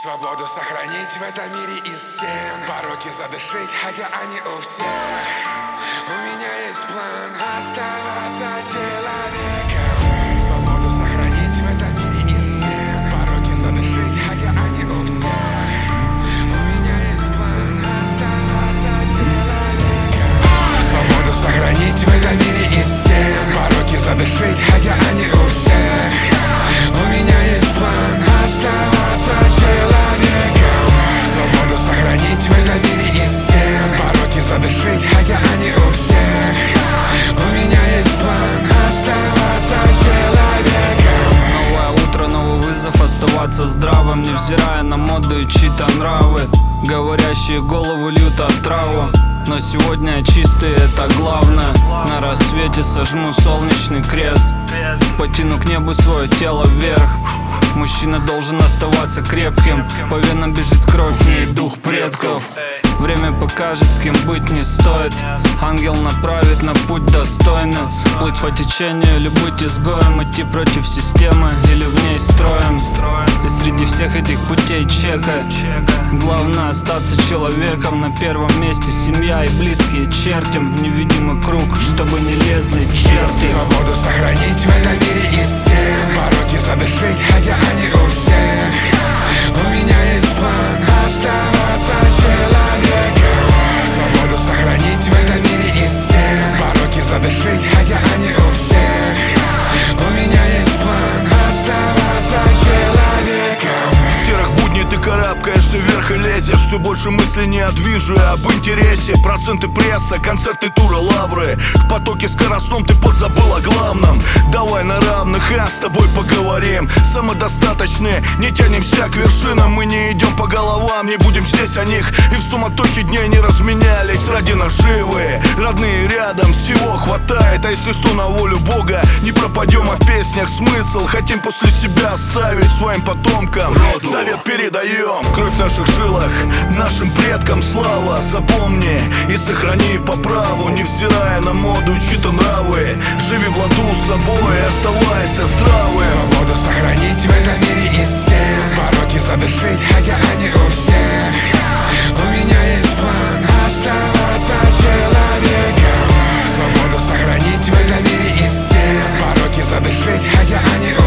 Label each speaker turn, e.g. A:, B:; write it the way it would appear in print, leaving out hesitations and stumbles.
A: Свободу сохранить в этом мире из стен, пороки задышить, хотя они у всех. У меня есть план оставаться человеком. Свободу сохранить в этом мире из стен, пороки задышить, хотя они у всех. У меня есть план оставаться человеком. Свободу сохранить в этом мире из стен, пороки задышить, хотя они у всех. У меня есть план оставаться человеком. Свободу сохранить в этом мире из стен, пороки задышить, хотя они у всех. У меня есть план оставаться человеком.
B: Новое утро, новый вызов, оставаться здравым, невзирая на моду и чьи-то нравы. Говорящие головы льют отраву, но сегодня чистый, это главное. На рассвете сожму солнечный крест, потяну к небу свое тело вверх. Мужчина должен оставаться крепким, по венам бежит кровь, в ней дух предков. Время покажет, с кем быть не стоит. Ангел направит на путь достойный. Плыть по течению или быть изгоем, идти против системы или в ней строем. И среди всех этих путей чекай. Главное остаться человеком. На первом месте семья и близкие. Чертим невидимый круг, чтобы не лезли черти.
A: Свободу сохранить в этом мире из стен, пороки задышить, хотя они у всех. У меня есть план оставаться человеком. Свободу сохранить в этом мире из стен, пороки задышить, хотя они у всех. У меня есть план оставаться человеком.
C: В серых будней ты карабкаешься вверх и лезешь. Все больше мыслей не движу об интересе. Проценты пресса, концерты, тура, лавры. В потоке скоростном ты позабыл о главном. Давай на равных, а с тобой поговорим. Самодостаточные, не тянемся к вершинам. Мы не идем по головам, не будем здесь о них. И в суматохе дней не разменялись ради наживы. Родные рядом, всего хватает. А если что, на волю Бога не пропадем, а в песнях смысл хотим после себя оставить своим потомкам. Завет передаем, кровь в наших жилах, нашим предкам слава. Запомни и сохрани по праву, невзирая на моду и чьи-то нравы. Живи в ладу с собой, оставайся здравым.
A: Свободу сохранить в этом мире из стен, пороки задышить, хотя они у всех. У меня есть план оставаться человеком. Свободу сохранить в этом мире из стен, пороки задышить, хотя они у